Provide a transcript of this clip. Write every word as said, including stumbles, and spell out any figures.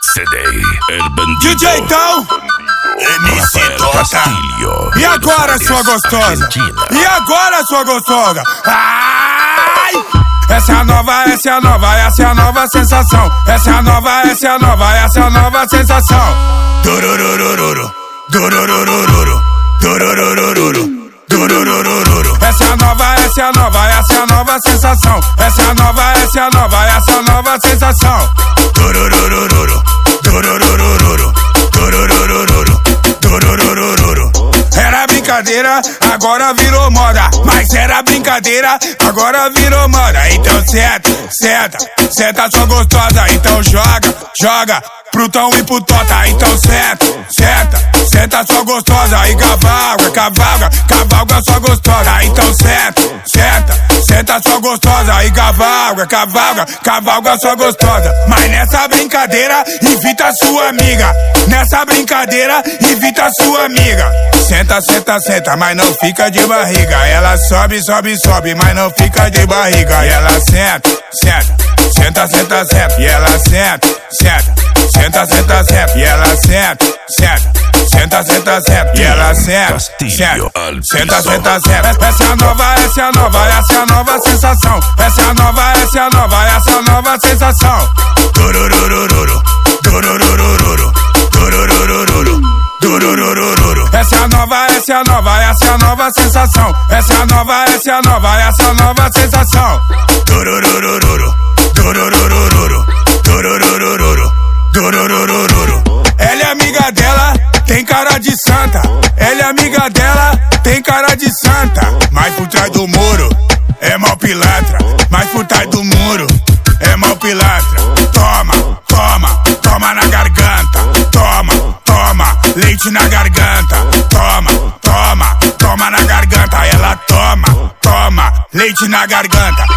C D El Bandido. D J Tão, M C Tota. E agora, sua gostosa? E agora, sua gostosa? Ai! Essa é a nova, essa é a nova, essa é a nova sensação. Essa é a nova, essa é a nova, essa é a nova sensação. Durururururu, durururururu, durururururu, durururururu. Essa é a nova, essa é a nova, essa é a nova sensação. Essa é a nova, essa é a nova, essa é a nova sensação. Durururururu, durururururu, durururururu, durururururu. Era brincadeira, agora virou moda. Mas era brincadeira, agora virou moda. Então senta, senta, senta sua gostosa. Então joga, joga pro Tão e pro Tota. Então senta, senta, senta sua gostosa. E cavalga, cavalga, cavalga sua gostosa. Então senta, senta, senta sua gostosa. E cavalga, cavalga, cavalga sua gostosa. Mas nessa brincadeira, invita sua amiga. Nessa brincadeira, invita sua amiga. Senta, senta, senta, mas não fica de barriga. Ela sobe, sobe, sobe, mas não fica de barriga. E ela senta, senta, senta, senta, senta. E ela senta, senta, senta, senta, senta. E ela senta, senta, senta, senta, senta. E ela senta, senta, senta, senta, senta. Essa é a nova, essa é a nova, essa é a nova sensação. Essa é a nova, essa é a nova, essa é a nova sensação. Durururururu, durururururu, durururururu, durururururu. Essa é a nova, essa é a nova, essa é a nova sensação. Essa é a nova, essa é a nova, essa é a nova sensação. Durururururu, durururururu, durururururu, durururururu. Ela é amiga dela, tem cara de santa. Ela é amiga dela, tem cara de santa. Mas por trás do muro é mal pilantra. Mas por trás do muro é mal pilantra. Toma, toma, toma na garganta. Toma, toma, leite na garganta. Toma, toma, toma na garganta. Ela toma, toma, leite na garganta.